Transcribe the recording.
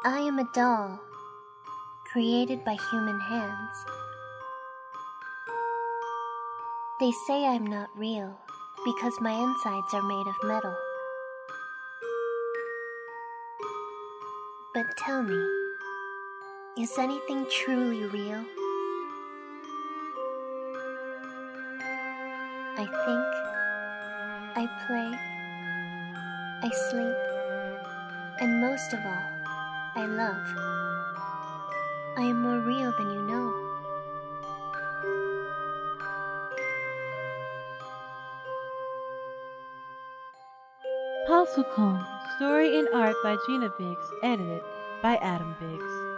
I am a doll, created by human hands. They say I'm not real because my insides are made of metal. But tell me, is anything truly real? I think, I play, I sleep, and most of all, I love. I am more real than you know. Hasukong, story and art by Gina Biggs, edited by Adam Biggs.